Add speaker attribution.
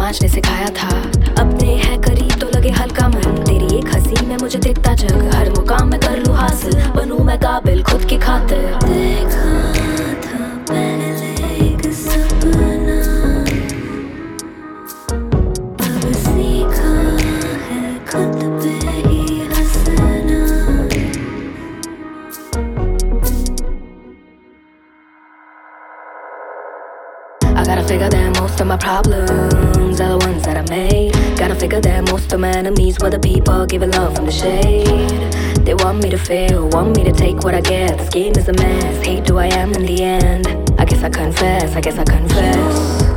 Speaker 1: नाचने सिखाया था। अपने है करीब तो लगे हल्का मन, तेरी एक हंसी में मुझे दिखता जग। हर मुकाम में कर लूं हासिल, बनूं मैं काबिल खुद की खातिर। देखा था पहले एक सपना, अब सीखा है खुद पे ही हंसना। I gotta figure that most of my problems are the ones that I made. Gotta figure that most of my enemies were the people giving love from the shade. They want me to fail, want me to take what I get. This game is a mess, hate who I am in the end. I guess I confess, I guess I confess.